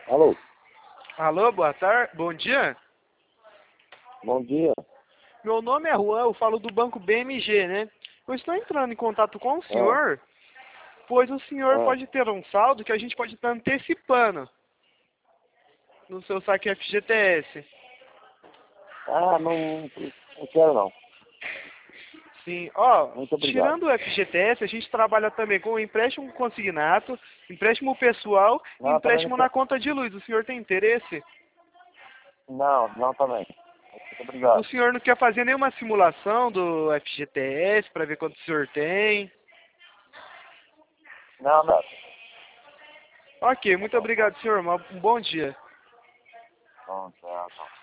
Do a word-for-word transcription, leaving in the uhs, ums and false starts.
Alô, Alô, boa tarde, bom dia. bom dia. Meu nome é Juan, eu falo do Banco B M G, né? Eu estou entrando em contato com o Ah, senhor, pois o senhor ah, pode ter um saldo que a gente pode estar antecipando no seu saque F G T S. ah não, não quero não. Sim, ó, Muito obrigado. tirando o F G T S, a gente trabalha também com empréstimo consignato, empréstimo pessoal e Não, também não empréstimo na quero. conta de luz. O senhor tem interesse? Não, não também. Muito O obrigado. senhor não quer fazer nenhuma simulação do F G T S para ver quanto o senhor tem? Não, não. Ok, Tá muito bom, tá obrigado, senhor. Um bom dia. bom, tchau, tchau.